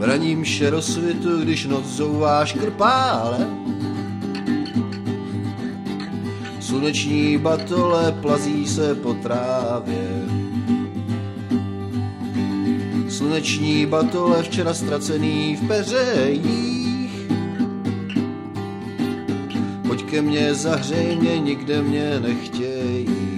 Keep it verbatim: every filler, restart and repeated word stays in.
Raním šerosvitu, když noc zouvá škrpále. Sluneční batole plazí se po trávě. Sluneční batole včera ztracený v peřejích. Pojď ke mně, zahřej mě, nikde mě nechtějí.